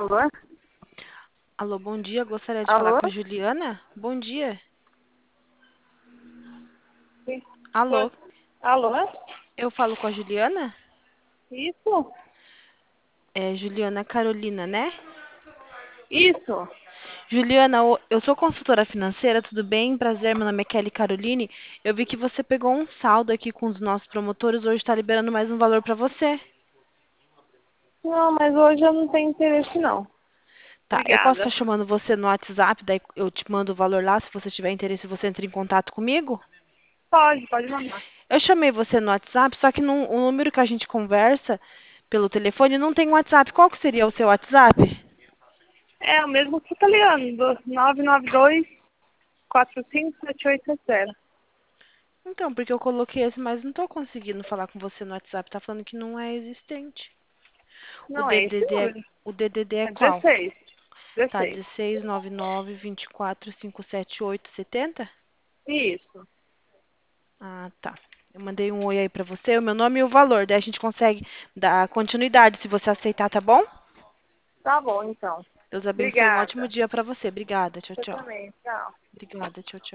Alô? Alô, bom dia. Gostaria de falar Alô? com a Juliana? Bom dia. Sim. Alô, Alô? eu falo com a Juliana? Isso? É Juliana Carolina, né? Isso? Juliana, eu sou consultora financeira, tudo bem? Prazer, meu nome é Kelly Caroline. Eu vi que você pegou um saldo aqui com os nossos promotores, hoje está liberando mais um valor para você. Não, mas hoje eu não tenho interesse não. Tá, eu posso Obrigada. estar chamando você no WhatsApp, daí eu te mando o valor lá, se você tiver interesse, você entra em contato comigo? Pode mandar. Eu chamei você no WhatsApp, só que o número que a gente conversa pelo telefone não tem WhatsApp. Qual que seria o seu WhatsApp? É o mesmo que italiano, do 992-457870. Então, porque eu coloquei esse, mas não tô conseguindo falar com você no WhatsApp. Tá falando que não é existente. O Não é esse DDD número. o DDD é É qual? 16. Tá, 16. 1699-24-578-70? Isso. Ah, tá. Eu mandei um oi aí pra você, o meu nome e o valor. Daí a gente consegue dar continuidade se você aceitar, tá bom? Tá bom, então. Deus abençoe. Um ótimo Obrigada. dia pra você. Obrigada. Tchau, Você tchau. também. Tchau. Obrigada. Tchau, tchau.